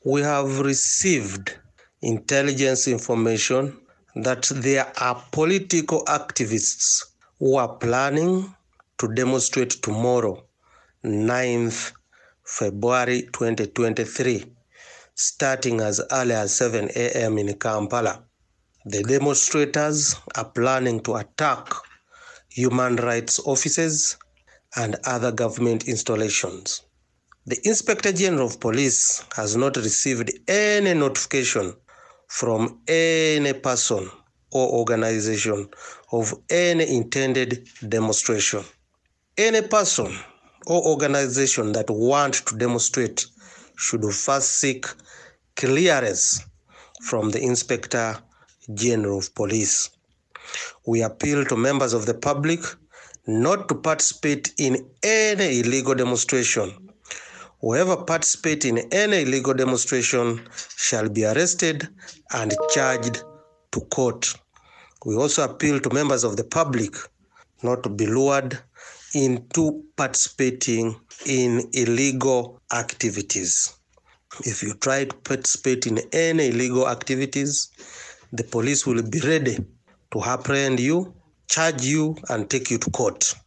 We have received intelligence information that there are political activists who are planning to demonstrate tomorrow, 9th February 2023, starting as early as 7 a.m. in Kampala. The demonstrators are planning to attack human rights offices and other government installations. The Inspector General of Police has not received any notification from any person or organization of any intended demonstration. Any person or organization that wants to demonstrate should first seek clearance from the Inspector General of Police. We appeal to members of the public not to participate in any illegal demonstration. Whoever participates in any illegal demonstration shall be arrested and charged to court. We also appeal to members of the public not to be lured into participating in illegal activities. If you try to participate in any illegal activities, the police will be ready to apprehend you, charge you, and take you to court.